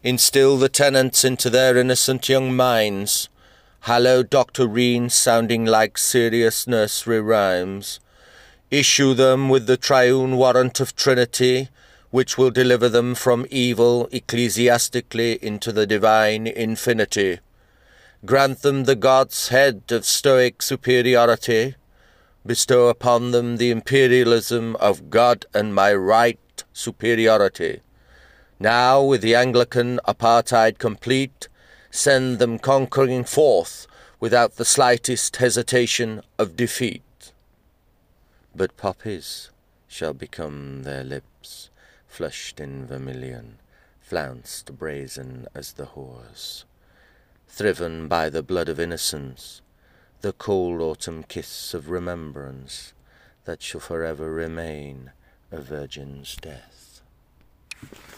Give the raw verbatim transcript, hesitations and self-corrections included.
Instil the tenets into their innocent young minds, hallowed doctrines sounding like serious nursery rhymes. Issue them with the triune warrant of Trinity, which will deliver them from evil ecclesiastically into the divine infinity. Grant them the God's head of Stoic superiority. Bestow upon them the imperialism of God and my right superiority. Now, with the Anglican apartheid complete, send them conquering forth without the slightest hesitation of defeat. But poppies shall become their lips, flushed in vermilion, flounced brazen as the whores. Thriven by the blood of innocence, the cold autumn kiss of remembrance, that shall forever remain a virgin's death.